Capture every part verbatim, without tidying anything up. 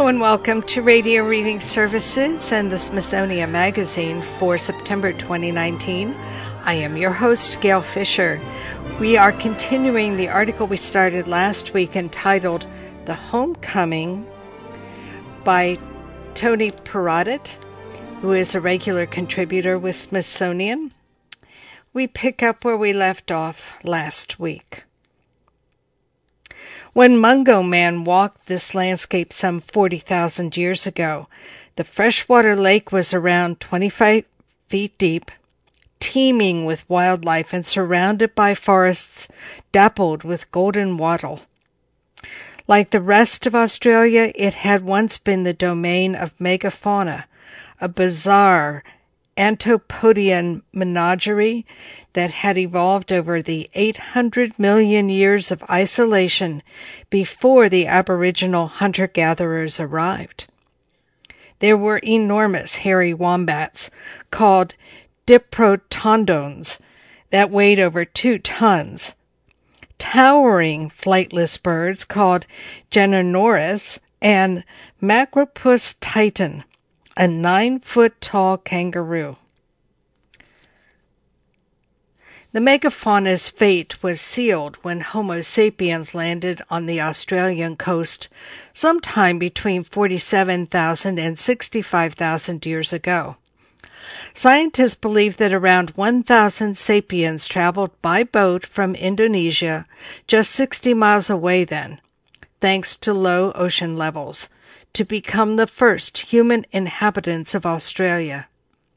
Hello and welcome to Radio Reading Services and the Smithsonian Magazine for September twenty nineteen. I am your host, Gail Fisher. We are continuing the article we started last week entitled The Homecoming by Tony Perrottet, who is a regular contributor with Smithsonian. We pick up where we left off last week. When Mungo Man walked this landscape some forty thousand years ago, the freshwater lake was around twenty-five feet deep, teeming with wildlife and surrounded by forests dappled with golden wattle. Like the rest of Australia, it had once been the domain of megafauna, a bizarre Anthropodian menagerie that had evolved over the eight hundred million years of isolation before the Aboriginal hunter-gatherers arrived. There were enormous hairy wombats called diprotodons that weighed over two tons, towering flightless birds called Ganonoris, and Macropus titan, a nine-foot-tall kangaroo. The megafauna's fate was sealed when Homo sapiens landed on the Australian coast sometime between forty-seven thousand and sixty-five thousand years ago. Scientists believe that around one thousand sapiens traveled by boat from Indonesia, just sixty miles away then, thanks to low ocean levels, to become the first human inhabitants of Australia.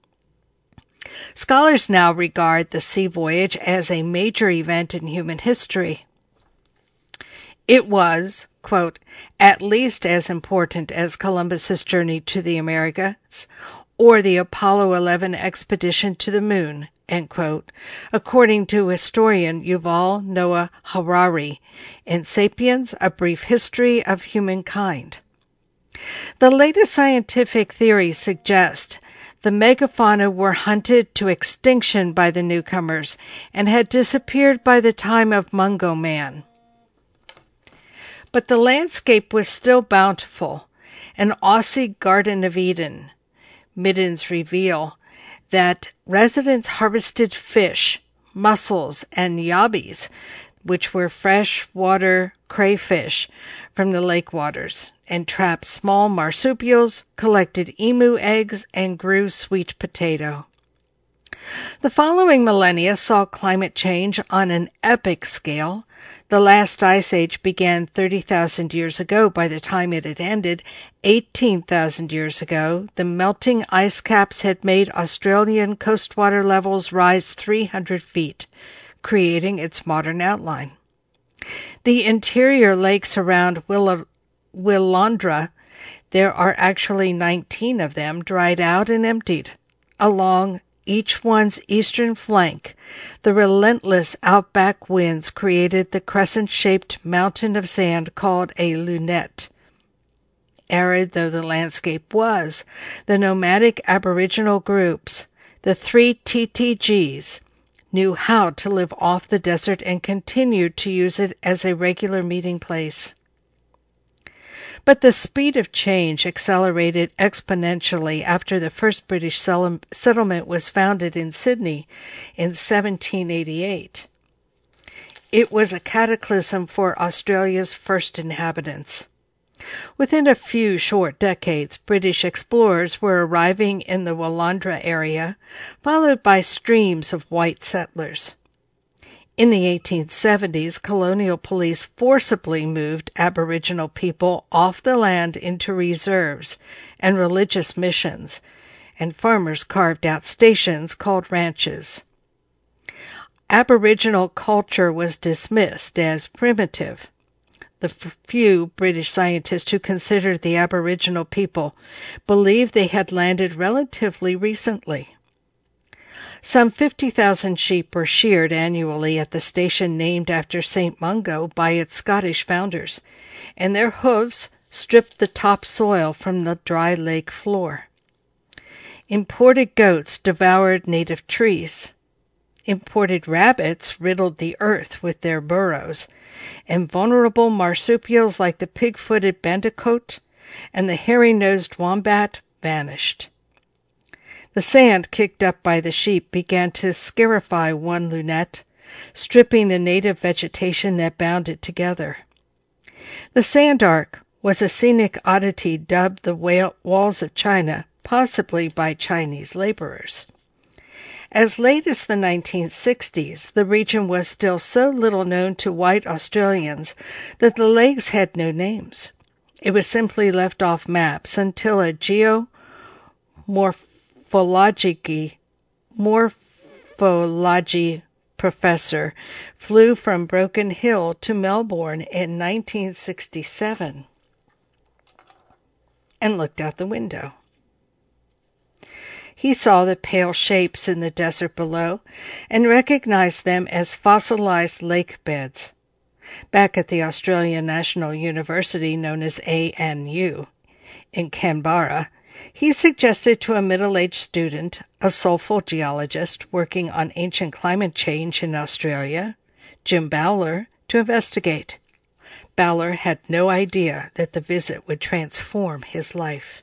Scholars now regard the sea voyage as a major event in human history. It was, quote, at least as important as Columbus's journey to the Americas or the Apollo eleven expedition to the moon, end quote, according to historian Yuval Noah Harari in Sapiens, A Brief History of Humankind. The latest scientific theories suggest the megafauna were hunted to extinction by the newcomers and had disappeared by the time of Mungo Man. But the landscape was still bountiful, an Aussie Garden of Eden. Middens reveal that residents harvested fish, mussels, and yabbies, which were freshwater crayfish from the lake waters, and trapped small marsupials, collected emu eggs, and grew sweet potato. The following millennia saw climate change on an epic scale. The last ice age began thirty thousand years ago. By the time it had ended, eighteen thousand years ago, the melting ice caps had made Australian coastwater levels rise three hundred feet, creating its modern outline. The interior lakes around Willa Willandra, there are actually nineteen of them, dried out and emptied. Along each one's eastern flank, the relentless outback winds created the crescent-shaped mountain of sand called a lunette. Arid though the landscape was, the nomadic Aboriginal groups, the three T T Gs, knew how to live off the desert and continued to use it as a regular meeting place. But the speed of change accelerated exponentially after the first British settlement was founded in Sydney in seventeen eighty-eight. It was a cataclysm for Australia's first inhabitants. Within a few short decades, British explorers were arriving in the Willandra area, followed by streams of white settlers. In the eighteen seventies, colonial police forcibly moved Aboriginal people off the land into reserves and religious missions, and farmers carved out stations called ranches. Aboriginal culture was dismissed as primitive. The few British scientists who considered the Aboriginal people believed they had landed relatively recently. Some fifty thousand sheep were sheared annually at the station named after Saint Mungo by its Scottish founders, and their hooves stripped the topsoil from the dry lake floor. Imported goats devoured native trees. Imported rabbits riddled the earth with their burrows, and vulnerable marsupials like the pig-footed bandicoot and the hairy-nosed wombat vanished. The sand kicked up by the sheep began to scarify one lunette, stripping the native vegetation that bound it together. The sand ark was a scenic oddity dubbed the Walls of China, possibly by Chinese laborers. As late as the nineteen sixties, the region was still so little known to white Australians that the lakes had no names. It was simply left off maps until a geomorphology morphology professor flew from Broken Hill to Melbourne in nineteen sixty-seven and looked out the window. He saw the pale shapes in the desert below and recognized them as fossilized lake beds. Back at the Australian National University, known as A N U, in Canberra, he suggested to a middle-aged student, a soulful geologist working on ancient climate change in Australia, Jim Bowler, to investigate. Bowler had no idea that the visit would transform his life.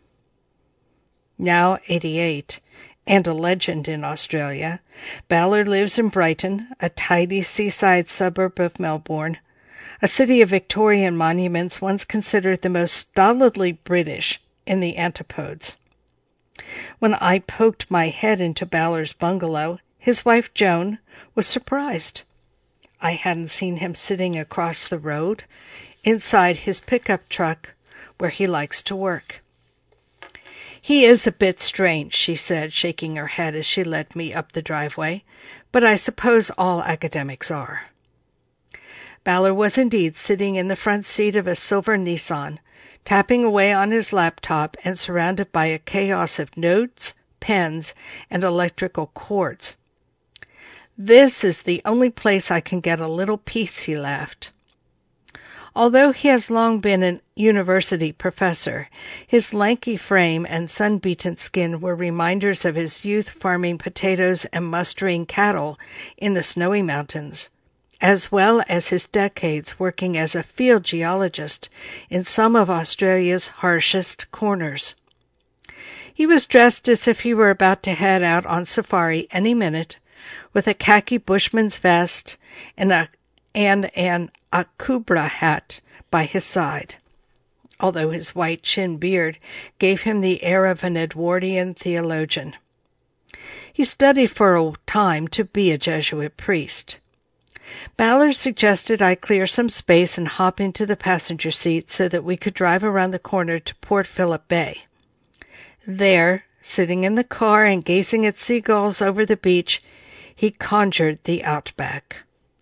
Now eighty-eight, and a legend in Australia, Bowler lives in Brighton, a tidy seaside suburb of Melbourne, a city of Victorian monuments once considered the most stolidly British in the antipodes. When I poked my head into Bowler's bungalow, his wife Joan was surprised. I hadn't seen him sitting across the road, inside his pickup truck, where he likes to work. "He is a bit strange," she said, shaking her head as she led me up the driveway, "but I suppose all academics are." Bowler was indeed sitting in the front seat of a silver Nissan, tapping away on his laptop and surrounded by a chaos of notes, pens, and electrical cords. "This is the only place I can get a little peace," he laughed. Although he has long been a university professor, his lanky frame and sun-beaten skin were reminders of his youth farming potatoes and mustering cattle in the snowy mountains, as well as his decades working as a field geologist in some of Australia's harshest corners. He was dressed as if he were about to head out on safari any minute, with a khaki bushman's vest and a and an Akubra hat by his side, although his white chin beard gave him the air of an Edwardian theologian. He studied for a time to be a Jesuit priest. Ballard suggested I clear some space and hop into the passenger seat so that we could drive around the corner to Port Phillip Bay. There, sitting in the car and gazing at seagulls over the beach, he conjured the outback.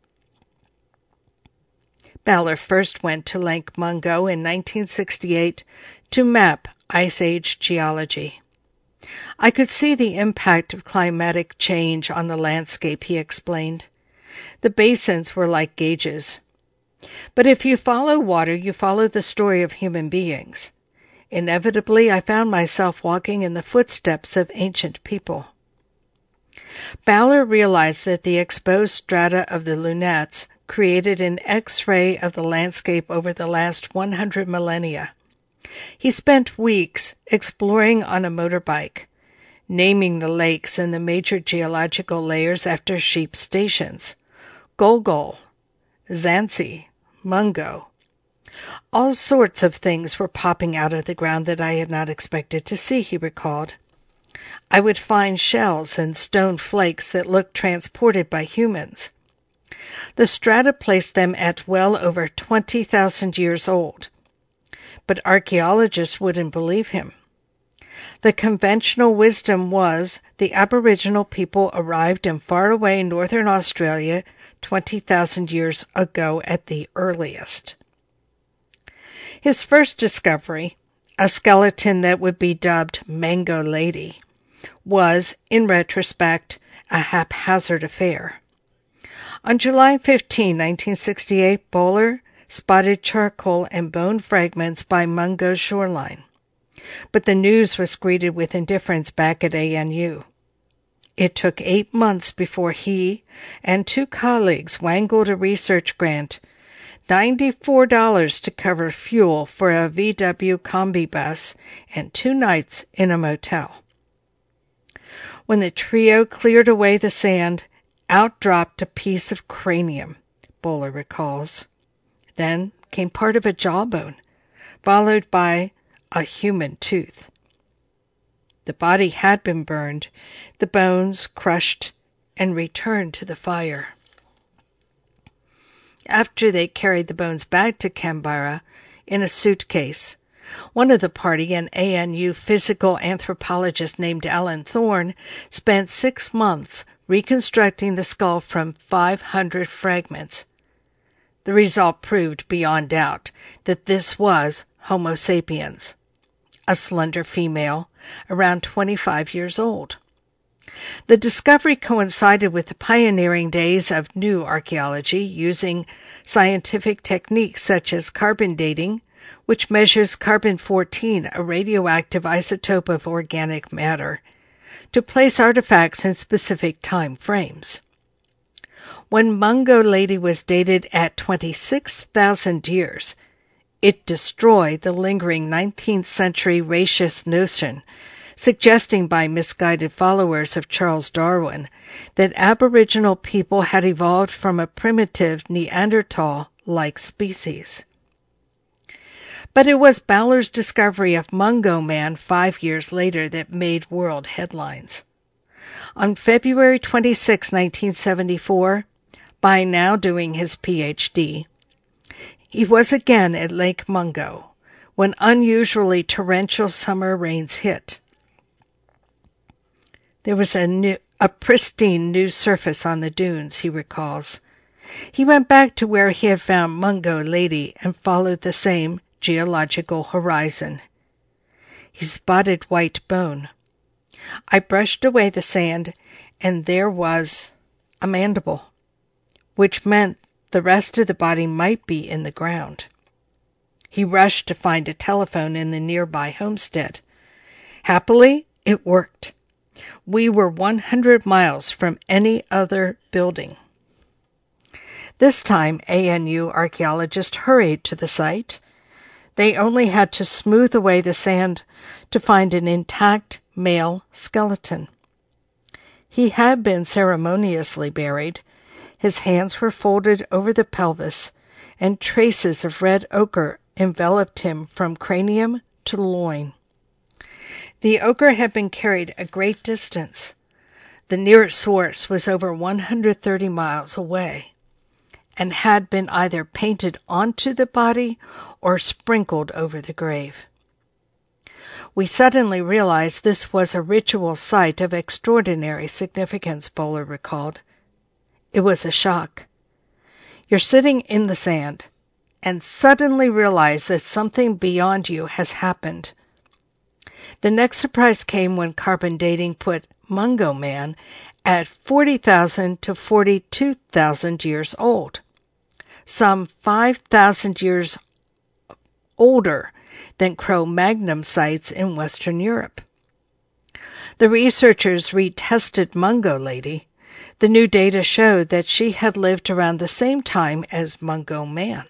Ballard first went to Lake Mungo in nineteen sixty-eight to map Ice Age geology. I could see the impact of climatic change on the landscape, he explained. The basins were like gauges. But if you follow water, you follow the story of human beings. Inevitably, I found myself walking in the footsteps of ancient people. Ballard realized that the exposed strata of the lunettes created an X-ray of the landscape over the last one hundred millennia. He spent weeks exploring on a motorbike, naming the lakes and the major geological layers after sheep stations. Golgol, Zanzi, Mungo. All sorts of things were popping out of the ground that I had not expected to see, he recalled. I would find shells and stone flakes that looked transported by humans. The strata placed them at well over twenty thousand years old. But archaeologists wouldn't believe him. The conventional wisdom was the Aboriginal people arrived in faraway northern Australia twenty thousand years ago at the earliest. His first discovery, a skeleton that would be dubbed Mango Lady, was, in retrospect, a haphazard affair. On July fifteenth, nineteen sixty-eight, Bowler spotted charcoal and bone fragments by Mungo's shoreline. But the news was greeted with indifference back at A N U. It took eight months before he and two colleagues wangled a research grant ninety-four dollars to cover fuel for a V W Combi bus, and two nights in a motel. When the trio cleared away the sand, out dropped a piece of cranium, Bowler recalls. Then came part of a jawbone, followed by a human tooth. The body had been burned, the bones crushed, and returned to the fire. After they carried the bones back to Canberra in a suitcase, one of the party, an A N U physical anthropologist named Alan Thorne, spent six months reconstructing the skull from five hundred fragments. The result proved beyond doubt that this was Homo sapiens, a slender female around twenty-five years old. The discovery coincided with the pioneering days of new archaeology using scientific techniques such as carbon dating, which measures carbon fourteen, a radioactive isotope of organic matter, to place artifacts in specific time frames. When Mungo Lady was dated at twenty-six thousand years, it destroyed the lingering nineteenth century racist notion, suggesting by misguided followers of Charles Darwin that Aboriginal people had evolved from a primitive Neanderthal-like species. But it was Bowler's discovery of Mungo Man five years later that made world headlines. On February twenty-sixth, nineteen seventy-four, by now doing his P H D, he was again at Lake Mungo when unusually torrential summer rains hit. There was a new, a pristine new surface on the dunes, he recalls. He went back to where he had found Mungo Lady and followed the same geological horizon. He spotted white bone. I brushed away the sand, and there was a mandible, which meant the rest of the body might be in the ground. He rushed to find a telephone in the nearby homestead. Happily, it worked. We were one hundred miles from any other building. This time, A N U archaeologists hurried to the site. They only had to smooth away the sand to find an intact male skeleton. He had been ceremoniously buried. His hands were folded over the pelvis, and traces of red ochre enveloped him from cranium to loin. The ochre had been carried a great distance. The nearest source was over one hundred thirty miles away, and had been either painted onto the body or sprinkled over the grave. We suddenly realized this was a ritual site of extraordinary significance, Bowler recalled. It was a shock. You're sitting in the sand and suddenly realize that something beyond you has happened. The next surprise came when carbon dating put Mungo Man at forty thousand to forty-two thousand years old, some five thousand years older than Cro-Magnon sites in Western Europe. The researchers retested Mungo Lady. The new data showed that she had lived around the same time as Mungo Man.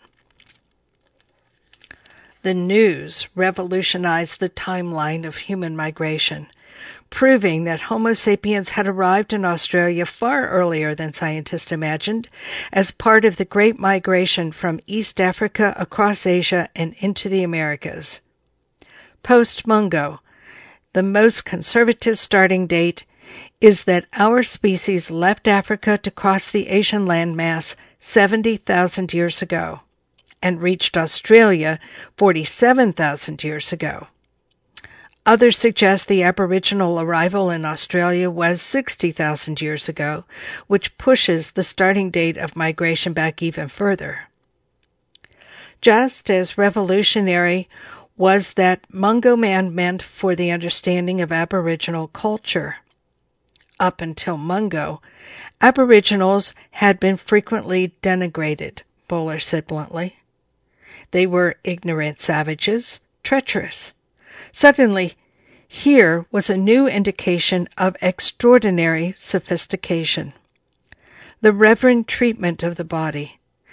The news revolutionized the timeline of human migration, proving that Homo sapiens had arrived in Australia far earlier than scientists imagined, as part of the Great Migration from East Africa across Asia and into the Americas. Post-Mungo, the most conservative starting date is that our species left Africa to cross the Asian landmass seventy thousand years ago and reached Australia forty-seven thousand years ago. Others suggest the Aboriginal arrival in Australia was sixty thousand years ago, which pushes the starting date of migration back even further. Just as revolutionary was that Mungo Man meant for the understanding of Aboriginal culture. Up until Mungo, Aboriginals had been frequently denigrated, Bowler said bluntly. They were ignorant savages, treacherous. Suddenly, here was a new indication of extraordinary sophistication. The reverent treatment of the body,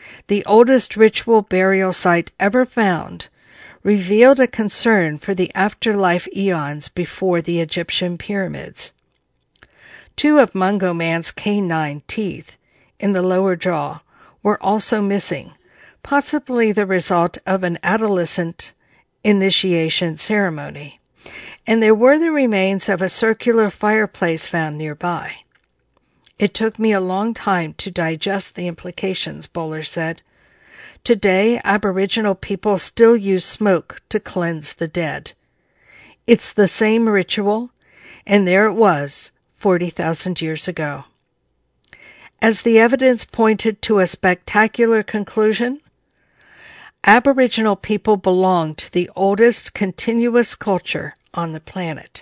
the oldest ritual burial site ever found, revealed a concern for the afterlife eons before the Egyptian pyramids. Two of Mungo Man's canine teeth, in the lower jaw, were also missing, possibly the result of an adolescent initiation ceremony, and there were the remains of a circular fireplace found nearby. It took me a long time to digest the implications, Bowler said. Today, Aboriginal people still use smoke to cleanse the dead. It's the same ritual, and there it was, forty thousand years ago. As the evidence pointed to a spectacular conclusion, Aboriginal people belong to the oldest continuous culture on the planet.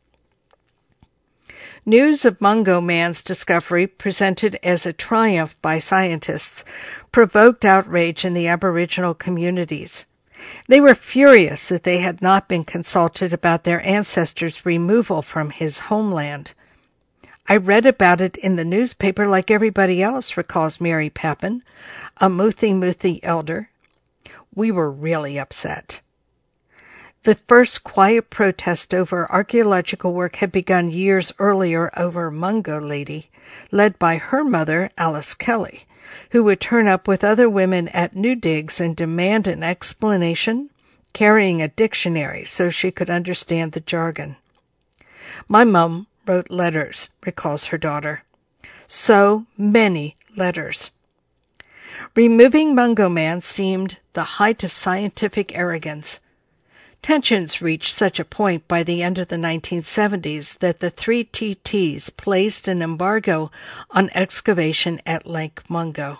News of Mungo Man's discovery, presented as a triumph by scientists, provoked outrage in the Aboriginal communities. They were furious that they had not been consulted about their ancestors' removal from his homeland. I read about it in the newspaper like everybody else, recalls Mary Papin, a Muthi Muthi elder. We were really upset. The first quiet protest over archaeological work had begun years earlier over Mungo Lady, led by her mother, Alice Kelly, who would turn up with other women at new digs and demand an explanation, carrying a dictionary so she could understand the jargon. My mum wrote letters, recalls her daughter. So many letters. Removing Mungo Man seemed the height of scientific arrogance. Tensions reached such a point by the end of the nineteen seventies that the three T Ts placed an embargo on excavation at Lake Mungo.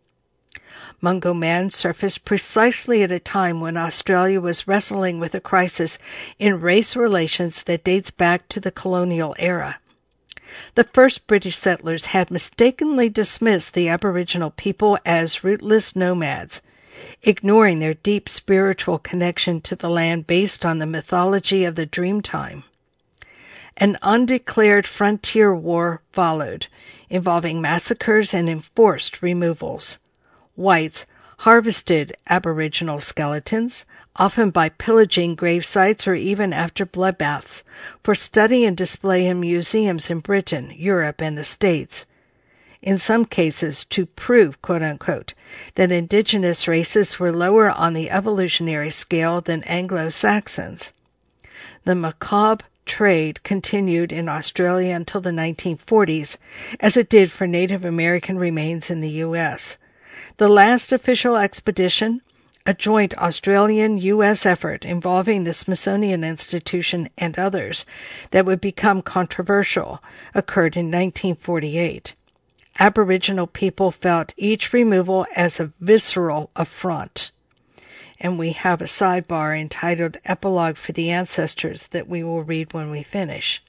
Mungo Man surfaced precisely at a time when Australia was wrestling with a crisis in race relations that dates back to the colonial era. The first British settlers had mistakenly dismissed the Aboriginal people as rootless nomads, ignoring their deep spiritual connection to the land based on the mythology of the Dreamtime. An undeclared frontier war followed, involving massacres and enforced removals. Whites harvested Aboriginal skeletons, often by pillaging grave sites or even after bloodbaths, for study and display in museums in Britain, Europe, and the States. In some cases to prove, quote-unquote, that indigenous races were lower on the evolutionary scale than Anglo-Saxons. The macabre trade continued in Australia until the nineteen forties, as it did for Native American remains in the U S. The last official expedition, a joint Australian-U S effort involving the Smithsonian Institution and others that would become controversial, occurred in nineteen forty-eight. Aboriginal people felt each removal as a visceral affront. And we have a sidebar entitled Epilogue for the Ancestors that we will read when we finish.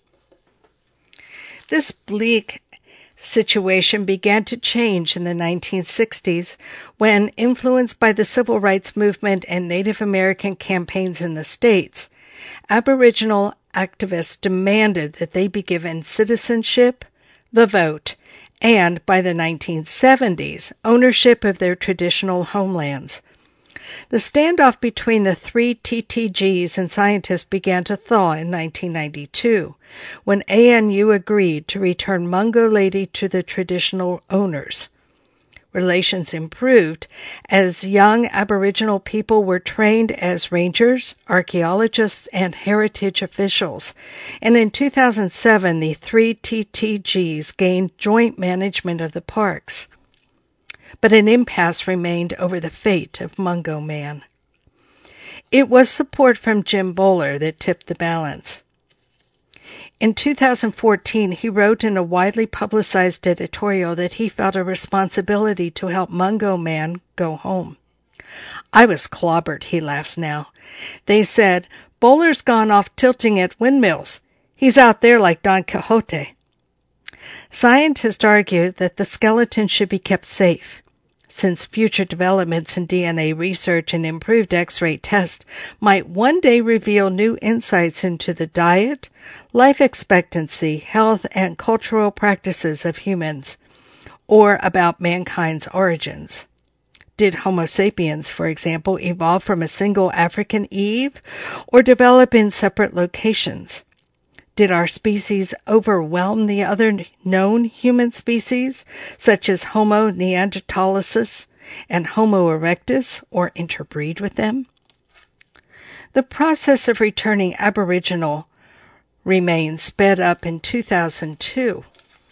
This bleak situation began to change in the nineteen sixties when, influenced by the civil rights movement and Native American campaigns in the States, Aboriginal activists demanded that they be given citizenship, the vote, and, by the nineteen seventies, ownership of their traditional homelands. The standoff between the three T T Gs and scientists began to thaw in nineteen ninety-two, when A N U agreed to return Mungo Lady to the traditional owners. Relations improved as young Aboriginal people were trained as rangers, archaeologists, and heritage officials, and in two thousand seven the three T T Gs gained joint management of the parks. But an impasse remained over the fate of Mungo Man. It was support from Jim Bowler that tipped the balance. In two thousand fourteen, he wrote in a widely publicized editorial that he felt a responsibility to help Mungo Man go home. I was clobbered, he laughs now. They said, Bowler's gone off tilting at windmills. He's out there like Don Quixote. Scientists argue that the skeleton should be kept safe, since future developments in D N A research and improved X-ray tests might one day reveal new insights into the diet, life expectancy, health, and cultural practices of humans, or about mankind's origins. Did Homo sapiens, for example, evolve from a single African Eve or develop in separate locations? Did our species overwhelm the other known human species, such as Homo neanderthalensis and Homo erectus, or interbreed with them? The process of returning Aboriginal remains sped up in two thousand two,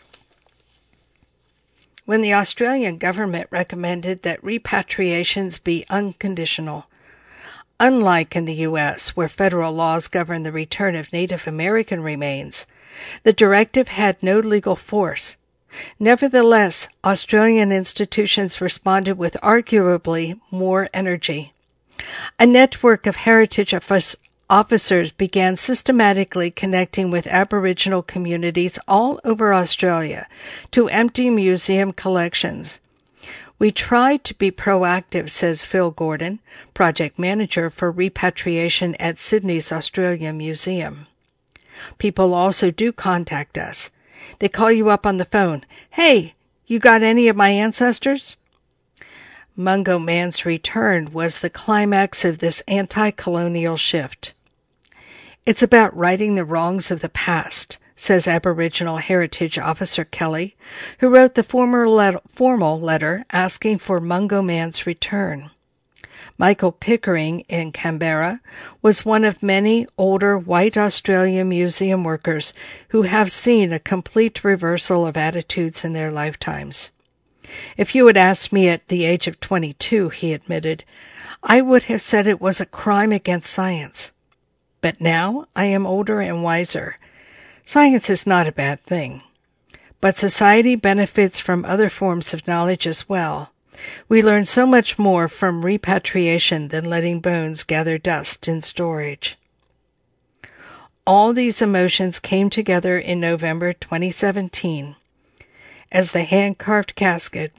when the Australian government recommended that repatriations be unconditional. Unlike in the U S, where federal laws govern the return of Native American remains, the directive had no legal force. Nevertheless, Australian institutions responded with arguably more energy. A network of heritage officers began systematically connecting with Aboriginal communities all over Australia to empty museum collections. We tried to be proactive, says Phil Gordon, project manager for repatriation at Sydney's Australian Museum. People also do contact us. They call you up on the phone. Hey, you got any of my ancestors? Mungo Man's return was the climax of this anti-colonial shift. It's about righting the wrongs of the past, says Aboriginal Heritage Officer Kelly, who wrote the formal let- formal letter asking for Mungo Man's return. Michael Pickering in Canberra was one of many older white Australian museum workers who have seen a complete reversal of attitudes in their lifetimes. If you had asked me at the age of twenty-two, he admitted, I would have said it was a crime against science. But now I am older and wiser. Science is not a bad thing. But society benefits from other forms of knowledge as well. We learn so much more from repatriation than letting bones gather dust in storage. All these emotions came together in November twenty seventeen as the hand-carved casket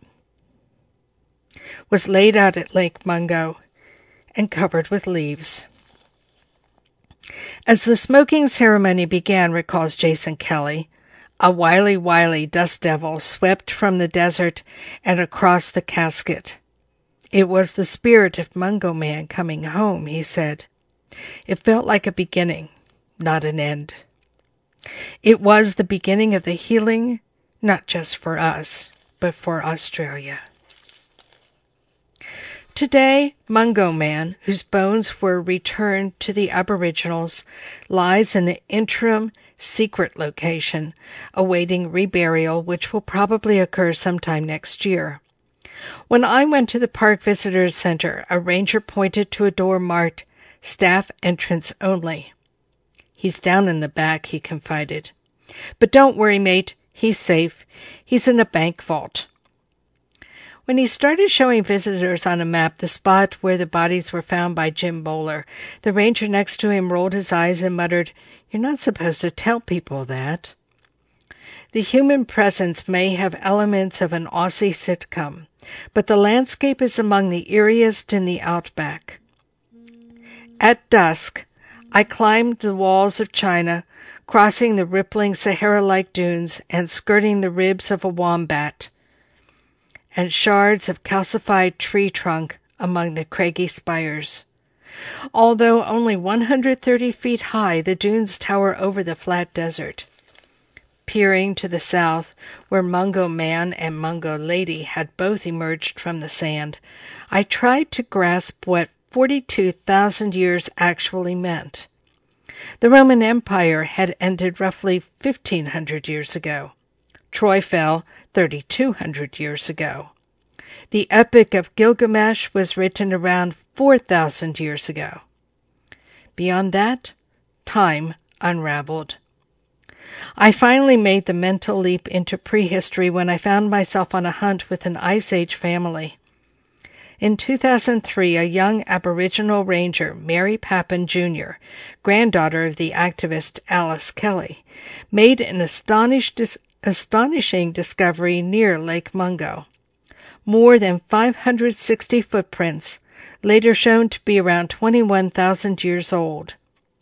was laid out at Lake Mungo and covered with leaves. As the smoking ceremony began, recalls Jason Kelly, a wily, wily dust devil swept from the desert and across the casket. It was the spirit of Mungo Man coming home, he said. It felt like a beginning, not an end. It was the beginning of the healing, not just for us, but for Australia. Today, Mungo Man, whose bones were returned to the Aboriginals, lies in an interim, secret location, awaiting reburial, which will probably occur sometime next year. When I went to the Park Visitors Center, a ranger pointed to a door marked, Staff Entrance Only. He's down in the back, he confided. But don't worry, mate. He's safe. He's in a bank vault. When he started showing visitors on a map the spot where the bodies were found by Jim Bowler, the ranger next to him rolled his eyes and muttered, You're not supposed to tell people that. The human presence may have elements of an Aussie sitcom, but the landscape is among the eeriest in the outback. At dusk, I climbed the walls of China, crossing the rippling Sahara-like dunes and skirting the ribs of a wombat and shards of calcified tree trunk among the craggy spires. Although only one hundred thirty feet high, the dunes tower over the flat desert. Peering to the south, where Mungo Man and Mungo Lady had both emerged from the sand, I tried to grasp what forty-two thousand years actually meant. The Roman Empire had ended roughly fifteen hundred years ago. Troy fell thirty-two hundred years ago. The Epic of Gilgamesh was written around four thousand years ago. Beyond that, time unraveled. I finally made the mental leap into prehistory when I found myself on a hunt with an Ice Age family. In two thousand three, a young Aboriginal ranger, Mary Papin Junior, granddaughter of the activist Alice Kelly, made an astonished dis- astonishing discovery near Lake Mungo. More than five hundred sixty footprints, later shown to be around twenty-one thousand years old.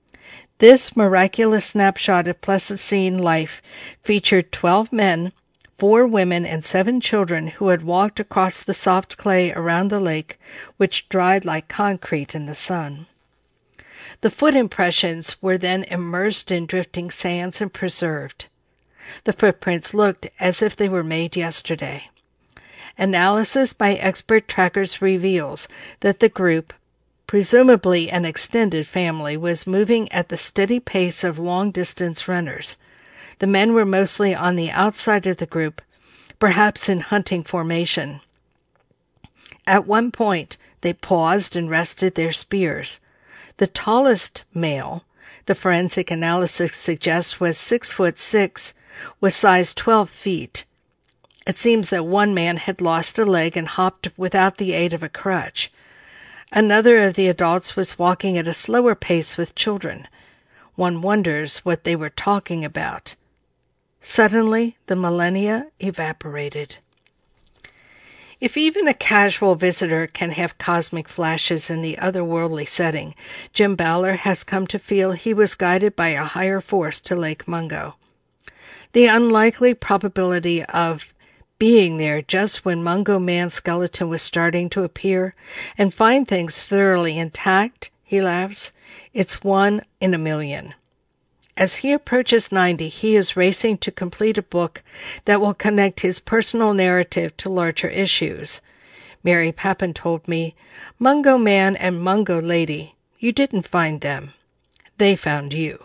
This miraculous snapshot of Pleistocene life featured twelve men, four women and seven children who had walked across the soft clay around the lake, which dried like concrete in the sun. The foot impressions were then immersed in drifting sands and preserved. The footprints looked as if they were made yesterday. Analysis by expert trackers reveals that the group, presumably an extended family, was moving at the steady pace of long-distance runners. The men were mostly on the outside of the group, perhaps in hunting formation. At one point, they paused and rested their spears. The tallest male, the forensic analysis suggests was six foot six, was size twelve feet. It seems that one man had lost a leg and hopped without the aid of a crutch. Another of the adults was walking at a slower pace with children. One wonders what they were talking about. Suddenly, the millennia evaporated. If even a casual visitor can have cosmic flashes in the otherworldly setting, Jim Ballard has come to feel he was guided by a higher force to Lake Mungo. The unlikely probability of being there just when Mungo Man's skeleton was starting to appear and find things thoroughly intact, he laughs, it's one in a million. As he approaches ninety, he is racing to complete a book that will connect his personal narrative to larger issues. Mary Papin told me, Mungo Man and Mungo Lady, you didn't find them. They found you.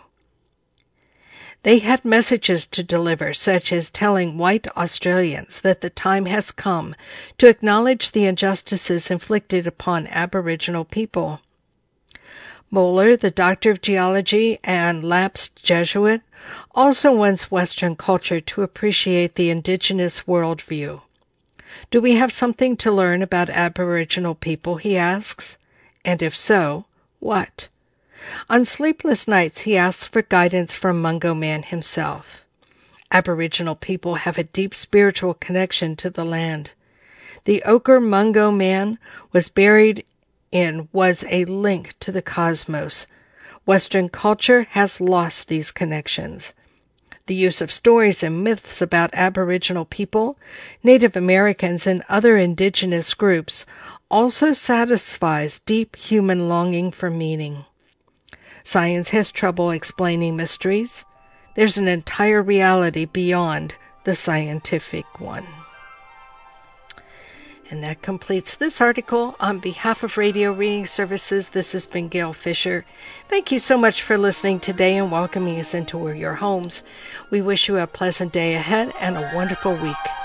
They had messages to deliver, such as telling white Australians that the time has come to acknowledge the injustices inflicted upon Aboriginal people. Moeller, the doctor of geology and lapsed Jesuit, also wants Western culture to appreciate the indigenous worldview. Do we have something to learn about Aboriginal people, he asks, and if so, what? On sleepless nights, he asks for guidance from Mungo Man himself. Aboriginal people have a deep spiritual connection to the land. The ochre Mungo Man was buried in was a link to the cosmos. Western culture has lost these connections. The use of stories and myths about Aboriginal people, Native Americans, and other indigenous groups also satisfies deep human longing for meaning. Science has trouble explaining mysteries. There's an entire reality beyond the scientific one. And that completes this article. On behalf of Radio Reading Services, this has been Gail Fisher. Thank you so much for listening today and welcoming us into your homes. We wish you a pleasant day ahead and a wonderful week.